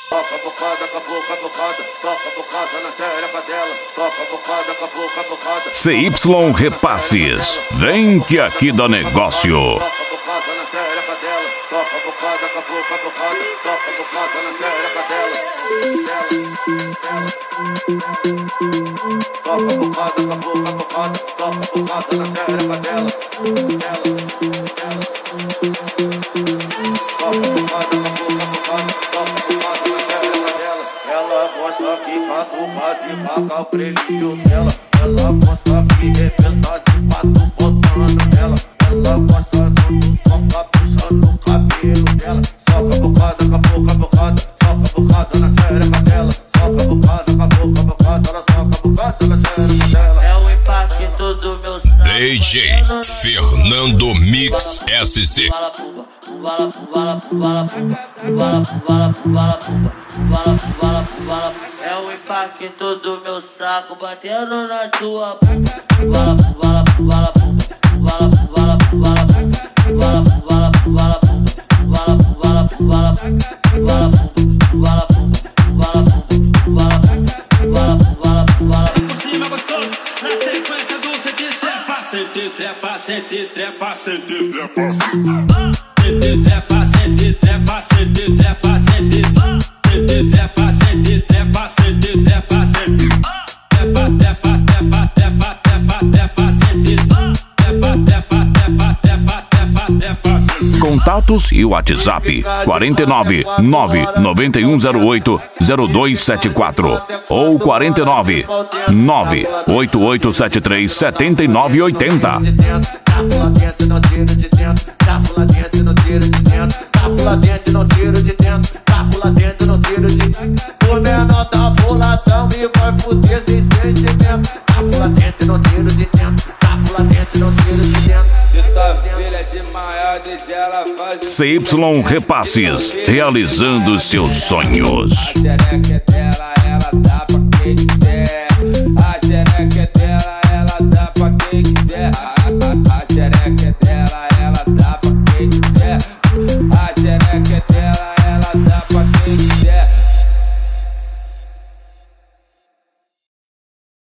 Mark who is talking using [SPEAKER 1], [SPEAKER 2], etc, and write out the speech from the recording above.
[SPEAKER 1] Soca bocada, bocada, soca bocada na xereca dela. Soca bocada, bocada.
[SPEAKER 2] CY Repasses, vem que aqui dá negócio.
[SPEAKER 1] Soca bocada na xereca dela. Soca bocada, bocada, soca bocada na xereca dela. Soca bocada, bocada, soca bocada na xereca dela. Soca bocada, bocada, soca bocada na xereca dela. Ela gosta que catuca devagar o prelinho dela. Ela gosta que arrebentar de quatro botando nela. Ela gosta junto, soca puxando o cabelo dela. Soca bocada, bocada, soca bocada na xereca dela. Soca bocada, bocada, ela soca bocada na xereca dela.
[SPEAKER 3] É o impacto do meu sangue.
[SPEAKER 2] DJ Fernando Mix SC.
[SPEAKER 3] É o impacto do meu saco batendo na tua
[SPEAKER 4] Sente trepa, sente trepa, sente trepa, sente trepa, sente trepa, sente trepa, sente trepa, sente trepa, sente trepa, sente trepa, trepa, trepa, trepa, trepa, trepa, sente trepa, trepa, trepa, trepa, trepa, trepa.
[SPEAKER 2] Contatos e WhatsApp 49 99108 0274 ou 49 98873 7980.
[SPEAKER 1] Pula dentro, não tira de dentro. Pula dentro, não tira de dentro. Pula dentro, não tira de dentro. Pula dentro, não tira de dentro. O menor tá boladão e vai fuder sem sentimento. Pula dentro, não tira de dentro. Pula dentro, não tira de dentro.
[SPEAKER 4] Se tua filha de maior, deixa ela fazer.
[SPEAKER 2] CY Repasses, realizando seus sonhos.
[SPEAKER 4] A xereca é dela, ela dá pra quem quiser.